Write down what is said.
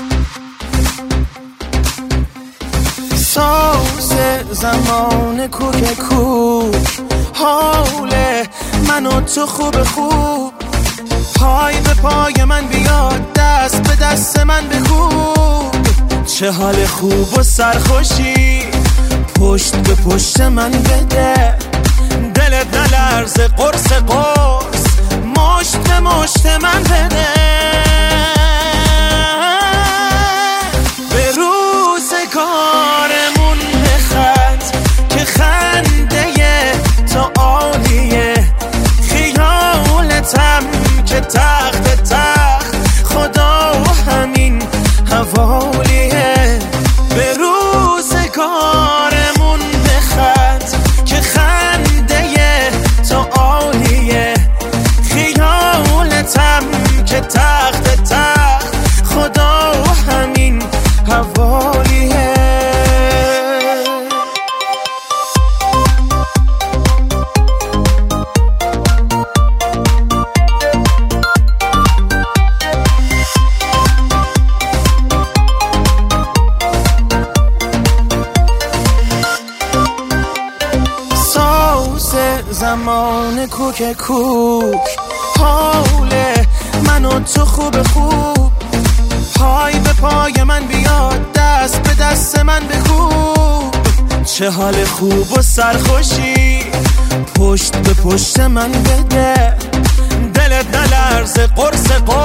ساز زمان کوک کوک، حال من و تو خوب خوب، پای به پای من بیاد، دست به دست من بکوب. چه حال خوب و سرخوشی، پشت به پشت من بده، دلت نلرزه قرص قرص، مشت به مشت من بده. به روزگارمون بخند که خنده تو عالیه، خیالتم که تخت تخت خدا و همین حوالیه. به روزگارمون بخند که خنده تو عالیه، خیالتم که تخت تخت خدا و همین حوالیه. زمان کوک کوک، حال من و تو خوب خوب، پای به پای من بیاد، دست به دست من بکوب. چه حال خوب و سرخوشی، پشت به پشت من بده، دلت نلرزه قرص قرص،